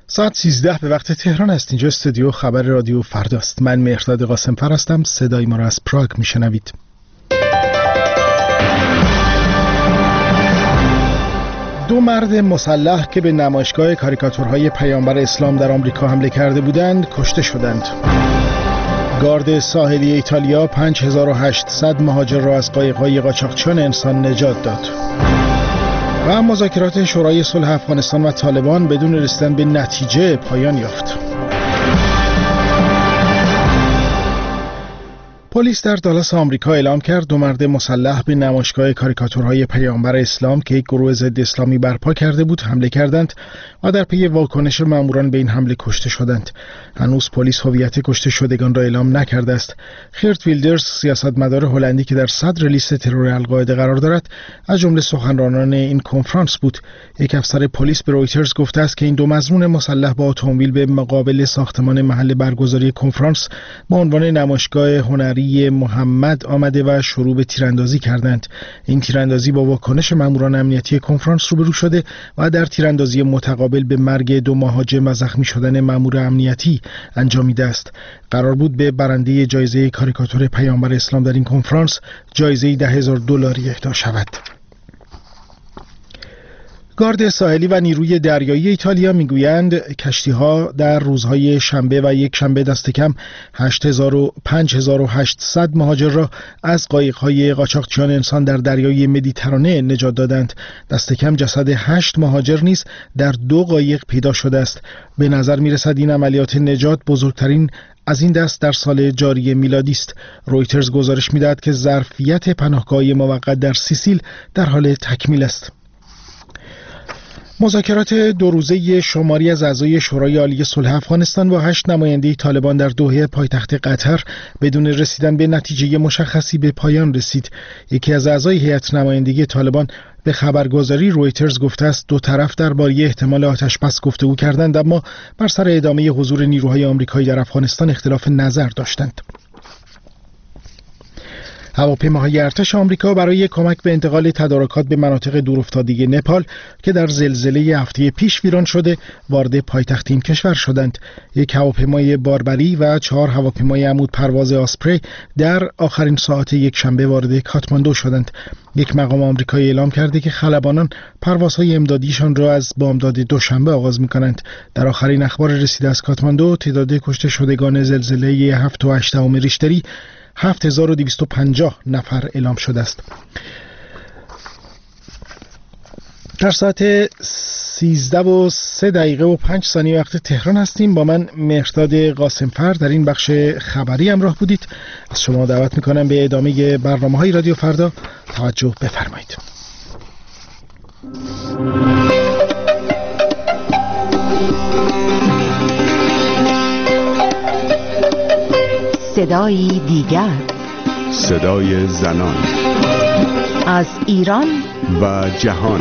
ساعت 13 به وقت تهران است. اینجا استودیو خبر رادیو فرداست. من مهرداد قاسمفر هستم. صدای ما را از پراگ میشنوید. دو مرد مسلح که به نمایشگاه کاریکاتورهای پیامبر اسلام در آمریکا حمله کرده بودند کشته شدند. گارد ساحلی ایتالیا 5800 مهاجر را از قایق‌های قاچاقچیان انسان نجات داد. و مذاکرات شورای صلح افغانستان و طالبان بدون رسیدن به نتیجه پایان یافت. پلیس در دالاس آمریکا اعلام کرد دو مرد مسلح به نمایشگاه کاریکاتورهای پیامبر اسلام که یک گروه ضد اسلامی برپا کرده بود حمله کردند و در پی واکنش ماموران به این حمله کشته شدند. هنوز پلیس هویت کشته شدگان را اعلام نکرده است. خرت ویلدرز، سیاستمدار هلندی که در صدر لیست ترور القاعده قرار دارد، از جمله سخنرانان این کنفرانس بود. یک افسر پلیس به رویترز گفته است که این دو مظنون مسلح با اتومبیل به مقابل ساختمان محل برگزاری کنفرانس با عنوان نمایشگاه هنری محمد آمده و شروع به تیراندازی کردند. این تیراندازی با واکنش ماموران امنیتی کنفرانس روبرو شده و در تیراندازی متقابل به مرگ دو مهاجم و زخمی شدن مامور امنیتی انجامیده است. قرار بود به برنده جایزه کاریکاتور پیامبر اسلام در این کنفرانس جایزه $10,000 اهدا شود. گارد ساحلی و نیروی دریایی ایتالیا میگویند کشتی‌ها در روزهای شنبه و یک شنبه دست کم 5800 مهاجر را از قایق‌های قاچاقچیان انسان در دریای مدیترانه نجات دادند. دست کم جسد 8 مهاجر نیز در 2 قایق پیدا شده است. به نظر می‌رسد این عملیات نجات بزرگترین از این دست در سال جاری میلادی است. رویترز گزارش می‌دهد که ظرفیت پناهگاه موقت در سیسیل در حال تکمیل است. مذاکرات 2 روزه شماری از اعضای شورای عالی صلح افغانستان با 8 نماینده طالبان در دوحه پایتخت قطر بدون رسیدن به نتیجه مشخصی به پایان رسید. یکی از اعضای هیئت نمایندگی طالبان به خبرگزاری رویترز گفته است دو طرف درباره احتمال آتش‌بس گفتگو کردند، اما بر سر ادامه حضور نیروهای آمریکایی در افغانستان اختلاف نظر داشتند. هواپیماهای ارتش آمریکا برای کمک به انتقال تدارکات به مناطق دورافتاده نپال که در زلزله هفته پیش ویران شده وارد پایتخت این کشور شدند. یک هواپیمای باربری و 4 هواپیمای عمود پرواز آسپری در آخرین ساعت یک شنبه وارد کاتماندو شدند. یک مقام آمریکایی اعلام کرده که خلبانان پروازهای امدادیشان را از بامداد دوشنبه آغاز می‌کنند. در آخرین اخبار رسیده از کاتماندو تعداد کشته شدگان زلزله 7.8 ریشتری 7250 نفر اعلام شده است. در ساعت 13:03 وقت تهران هستیم. با من مهرداد قاسمفر در این بخش خبری همراه بودید. از شما دعوت میکنم به ادامه برنامه‌های رادیو فردا توجه بفرمایید. صدایی دیگر، صدای زنان از ایران و جهان.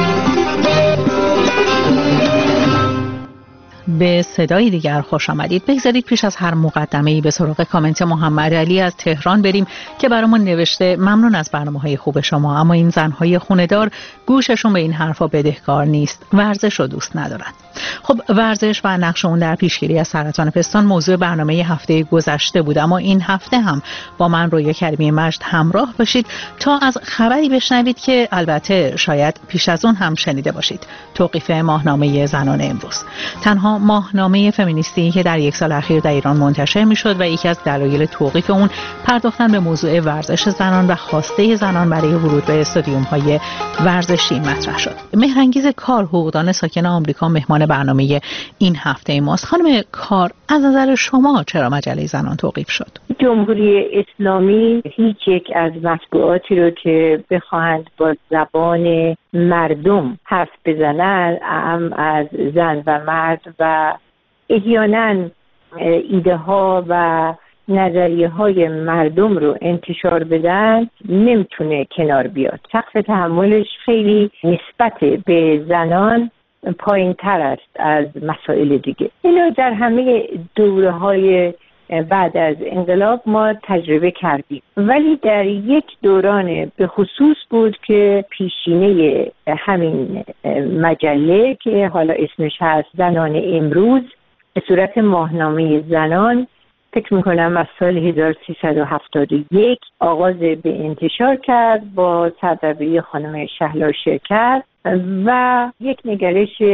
به صدای دیگر خوش آمدید. بگذارید پیش از هر مقدمه‌ای به سراغ کامنت محمد علی از تهران بریم که برامون نوشته ممنون از برنامه‌های خوب شما، اما این زن‌های خونه‌دار گوششون به این حرفا بدهکار نیست. ورزش رو دوست ندارن. خب ورزش و نقش اون در پیشگیری از سرطان پستان موضوع برنامه هفته گذشته بود، اما این هفته هم با من رویا کریمی مجد همراه باشید تا از خبری بشنوید که البته شاید پیش از اون هم شنیده باشید. توقیف ماهنامه زنان امروز، تنها ماهنامه فمینیستی که در یک سال اخیر در ایران منتشر میشد و یکی از دلایل توقیف اون پرداختن به موضوع ورزش زنان و خواسته زنان برای ورود به استادیوم‌های ورزشی مطرح شد. مهرانگیز کار، حقوقدان ساکن آمریکا، مهمان برنامه این هفته ماست. خانم کار، از نظر شما چرا مجله زنان توقیف شد؟ جمهوری اسلامی هیچ یک از مطبوعاتی رو که بخواهند با زبان مردم حرف بزنن، هم از زن و مرد و احیانا ایده ها و نظریه های مردم رو انتشار بدن، نمیتونه کنار بیاد. سقف تحملش خیلی نسبت به زنان پایین تر است از مسائل دیگه. اینا در همه دوره های بعد از انقلاب ما تجربه کردیم، ولی در یک دوران به خصوص بود که پیشینه همین مجله که حالا اسمش هست زنان امروز به صورت ماهنامه زنان، فکر میکنم از سال 1371 آغاز به انتشار کرد با سردبیری خانم شهلا شرکت و یک نگرش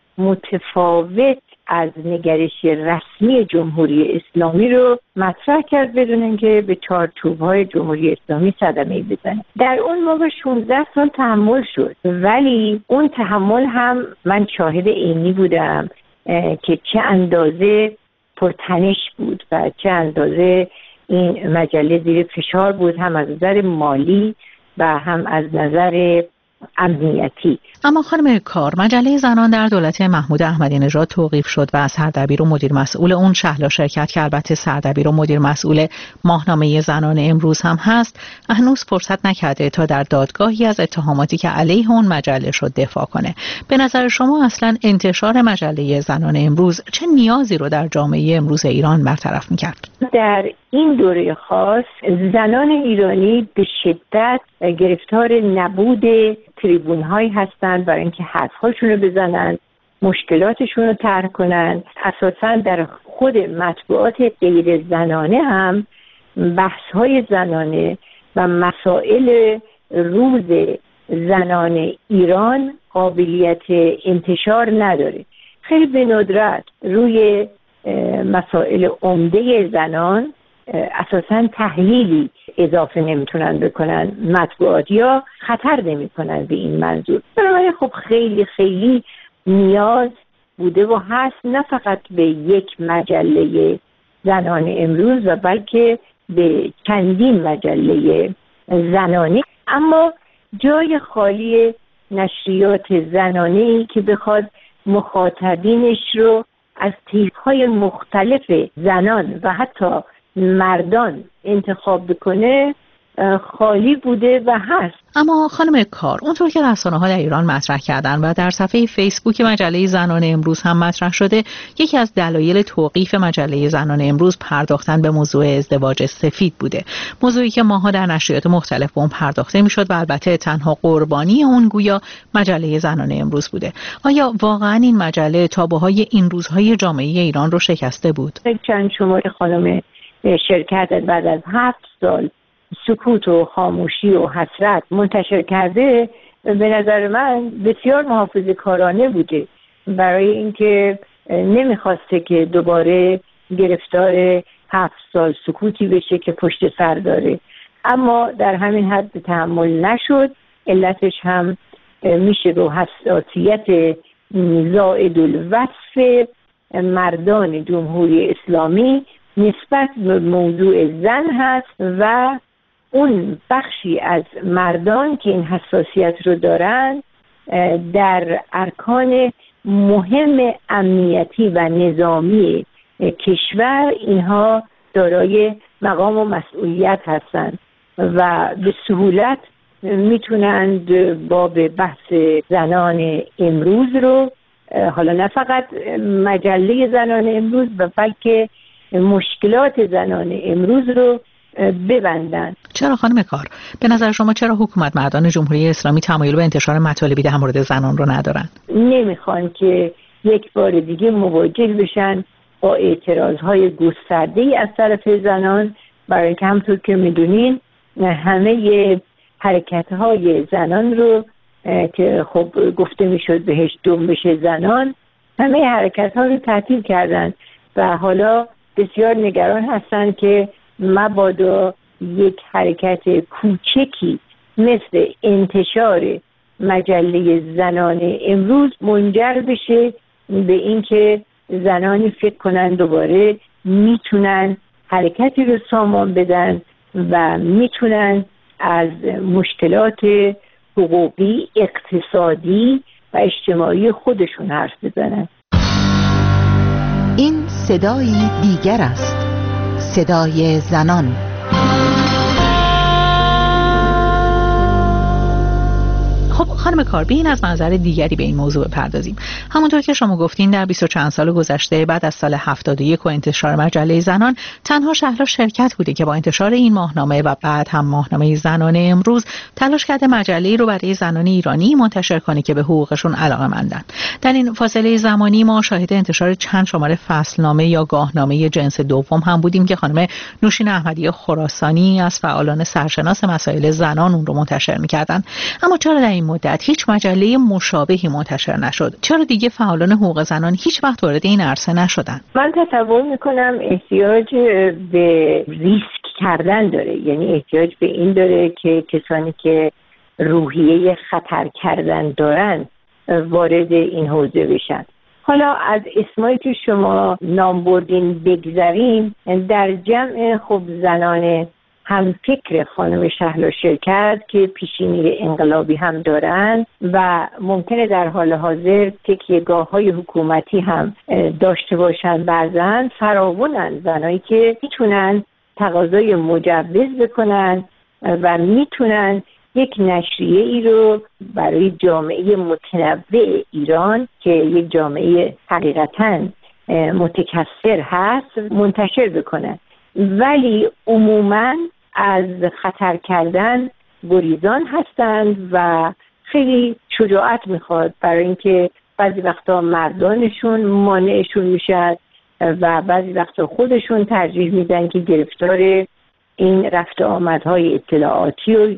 متفاوت از نگرش رسمی جمهوری اسلامی رو مطرح کرد بدون اینکه به چارچوب‌های جمهوری اسلامی صدمه بزنه. در اون موقع 16 سال تحمل شد، ولی اون تحمل هم من شاهد عینی بودم که چه اندازه پرتنش بود و چه اندازه این مجله زیر فشار بود، هم از نظر مالی و هم از نظر امنیتی. اما خانم کار، مجله زنان در دولت محمود احمدی نژاد توقیف شد و سردبیر و مدیر مسئول اون شهلا شرکت که البته سردبیر و مدیر مسئول ماهنامه زنان امروز هم هست، هنوز فرصت نکرده تا در دادگاهی از اتهاماتی که علیه اون مجله شد دفاع کنه. به نظر شما اصلا انتشار مجله زنان امروز چه نیازی رو در جامعه امروز ایران برطرف می‌کرد؟ در این دوره خاص زنان ایرانی به شدت گرفتار نبود تریبون هایی هستند برای اینکه حرف‌هاشون رو بزنن، مشکلاتشون رو طرح کنن. اساساً در خود مطبوعات غیر زنانه هم بحث‌های زنانه و مسائل روز زنان ایران قابلیت انتشار نداره. خیلی به ندرت روی مسائل عمده زنان اساساً تحلیلی اضافه نمیتونن بکنن مطبوعات یا خطر نمیکنن به این منظور. بنابراین خب خیلی خیلی نیاز بوده و هست نه فقط به یک مجله زنان امروز و بلکه به چندین مجله زنانی، اما جای خالی نشریات زنانه‌ای که بخواد مخاطبینش رو از طیف‌های مختلف زنان و حتی مردان انتخاب بکنه خالی بوده و هست. اما خانم کار، اونطور که رسانه‌ها در ایران مطرح کردن و در صفحه فیسبوک مجله زنان امروز هم مطرح شده، یکی از دلایل توقیف مجله زنان امروز پرداختن به موضوع ازدواج سفید بوده، موضوعی که ماها در نشریات مختلف به اون پرداخته میشد و البته تنها قربانی اون گویا مجله زنان امروز بوده. آیا واقعا این مجله تابوهای این روزهای جامعه ایران رو شکسته بود؟ چند شماره خانم شرکت بعد از 7 سال سکوت و خاموشی و حسرت منتشر کرده، به نظر من بسیار محافظه‌کارانه بوده برای اینکه نمیخواسته که دوباره گرفتار 7 سال سکوتی بشه که پشت سر داره. اما در همین حد تحمل نشد. علتش هم میشه به حساسیت زائد الوصف مردان جمهوری اسلامی نسبت به موضوع زن هست و اون بخشی از مردان که این حساسیت رو دارن در ارکان مهم امنیتی و نظامی کشور اینها دارای مقام و مسئولیت هستند و به سهولت میتونند باب بحث زنان امروز رو، حالا نه فقط مجله زنان امروز بلکه مشکلات زنان امروز رو ببندن. چرا خانم کار؟ به نظر شما چرا حکومت مردان جمهوری اسلامی تمایل به انتشار مطالبی در مورد زنان رو ندارن؟ نمیخوان که یک بار دیگه مواجه بشن با اعتراضهای گسترده‌ای از طرف زنان، برای اینکه همونطور که میدونین همه حرکت‌های زنان رو که خب گفته میشد بهش جنبش زنان، همه حرکت‌ها رو تعطیل کردن و حالا بسیار نگران هستن که مبادا یک حرکت کوچکی مثل انتشار مجله زنان امروز منجر بشه به اینکه زنانی فکر کنن دوباره میتونن حرکتی رو سامان بدن و میتونن از مشکلات حقوقی، اقتصادی و اجتماعی خودشون حرف بزنن. این صدای دیگر است، صدای زنان. خب خانم کاربین، از منظر دیگری به این موضوع بپردازیم. همونطور که شما گفتین در 20 چند سال گذشته بعد از سال 71 و انتشار مجله زنان، تنها شهلا شرکت بوده که با انتشار این ماهنامه و بعد هم ماهنامه زنان امروز تلاش کرده مجله‌ای رو برای زنان ایرانی منتشر کنه که به حقوقشون علاقه‌مندن. در این فاصله زمانی ما شاهد انتشار چند شماره فصلنامه یا گاهنامه جنس دوم هم بودیم که خانم نوشین احمدی خراسانی از فعالان سرشناس مسائل زنان اون رو منتشر می‌کردن. اما چرا در این مدت هیچ مجله مشابهی منتشر نشد؟ چرا دیگه فعالان حقوق زنان هیچ وقت وارد این عرصه نشدن؟ من تصور می‌کنم احتیاج به ریسک کردن داره، یعنی احتیاج به این داره که کسانی که روحیه خطر کردن دارن وارد این حوزه بشن. حالا از اسمایی که شما نام بردین بگذاریم، در جمع خب زنان هم فکر خانم شهلا شرکت که پیشینی انقلابی هم دارن و ممکنه در حال حاضر تکیه‌گاه‌های حکومتی هم داشته باشن، بعضن فراوانن زنایی که میتونن تقاضای مجوز بکنن و میتونن یک نشریه ای رو برای جامعه متنوع ایران که یک جامعه حقیقتاً متکثر هست منتشر بکنن، ولی عموماً از خطر کردن گریزان هستند و خیلی شجاعت میخواد برای اینکه بعضی وقتا مردانشون مانعشون میشن و بعضی وقتا خودشون ترجیح میدن که گرفتار این رفت آمدهای اطلاعاتی و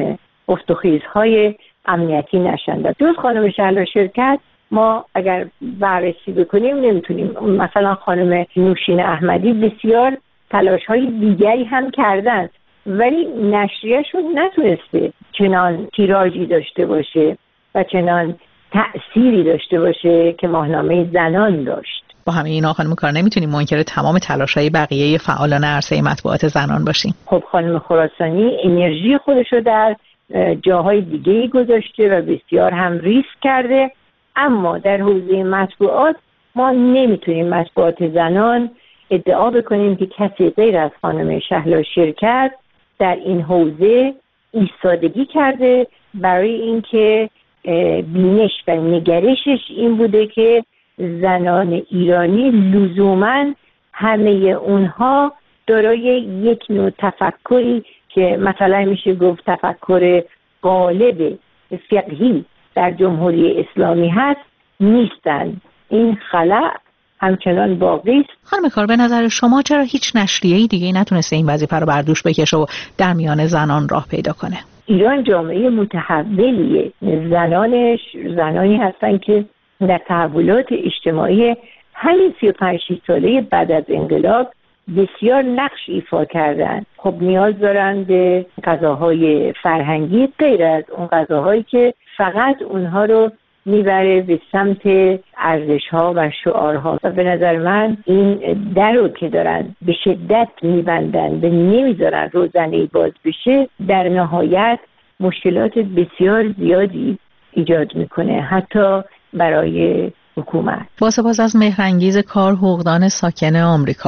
افتخیزهای امنیتی نشن. جز خانم شهلا شرکت ما اگر بررسی بکنیم نمیتونیم. مثلا خانم نوشین احمدی بسیار تلاش‌های دیگری هم کردن ولی نشریه‌شون نتونسته چنان تیراژی داشته باشه و چنان تأثیری داشته باشه که ماهنامه زنان داشت. با همه اینا خانم کار نمیتونیم منکر تمام تلاش‌های بقیه فعالان عرصه مطبوعات زنان باشیم. خب خانم خراسانی انرژی خودشو در جاهای دیگه‌ای گذاشته و بسیار هم ریسک کرده، اما در حوزه مطبوعات ما نمیتونیم مطبوعات زنان ادعا بکنیم که کسی غیر از خانم شهلا شرکت در این حوزه ایستادگی کرده برای اینکه بینش و نگرشش این بوده که زنان ایرانی لزوماً همه اونها دارای یک نوع تفکری که مثلا میشه گفت تفکر غالب فقهی در جمهوری اسلامی هست نیستند. این خلأ همچنان باقی است. خانم کار، به نظر شما چرا هیچ نشریه‌ای دیگه نتونسته این وظیفه رو بر دوش بکشه و در میان زنان راه پیدا کنه؟ ایران جامعه متحولیه. زنانش زنانی هستن که در تحولات اجتماعی همین 35 ساله بعد از انقلاب بسیار نقش ایفا کردن. خب نیاز دارن به غذاهای فرهنگی غیر از اون غذاهایی که فقط اونها رو میبره به سمت ارزش‌ها و شعارها و به نظر من این در رو که دارن به شدت میبندن و نمیذارن روزنه‌ای باز بشه، در نهایت مشکلات بسیار زیادی ایجاد میکنه حتی برای حکومت. با سپاس از مهرانگیز کار، حقوقدان ساکن آمریکا.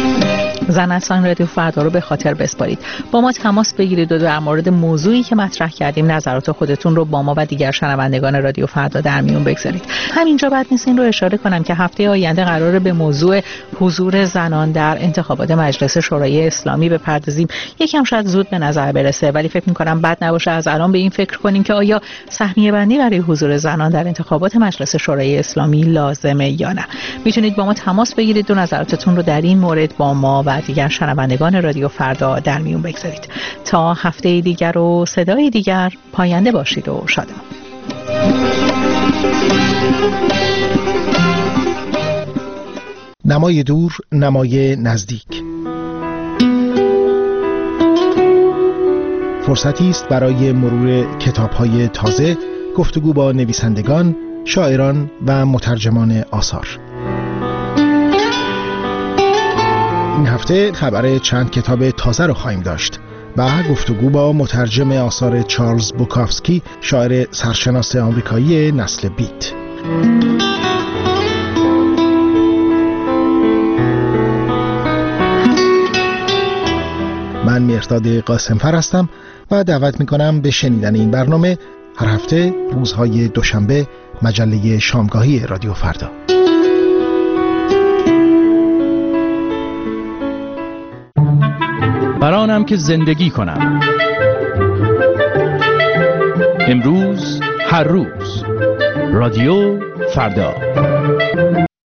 زن اصلا رادیو فردا رو به خاطر بسپارید، با ما تماس بگیرید و در مورد موضوعی که مطرح کردیم نظرات خودتون رو با ما و دیگر شنوندگان رادیو فردا در میون بگذارید. همینجا بعد نیست این رو اشاره کنم که هفته آینده قراره به موضوع حضور زنان در انتخابات مجلس شورای اسلامی بپردازیم. یکم شاید زود به نظر برسه ولی فکر می‌کنم بد نباشه از الان به این فکر کنیم که آیا سهمیه بندی برای حضور زنان در انتخابات مجلس شورای اسلامی لازمه یا نه. میتونید با ما تماس بگیرید و نظراتتون رو در این مورد با ما و دیگر شنوندگان رادیو فردا در میون بگذارید. تا هفته دیگر و صدای دیگر، پاینده باشید و شادمان. نمای دور، نمای نزدیک. فرصتی است برای مرور کتاب‌های تازه، گفتگو با نویسندگان، شاعران و مترجمان آثار. این هفته خبر چند کتاب تازه رو خواهیم داشت و گفتگو با مترجم آثار چارلز بوکافسکی، شاعر سرشناس آمریکایی نسل بیت. من مهرداد قاسمفر هستم و دعوت میکنم به شنیدن این برنامه هر هفته روزهای دوشنبه مجله شامگاهی رادیو فردا. برانم که زندگی کنم، امروز هر روز، رادیو فردا.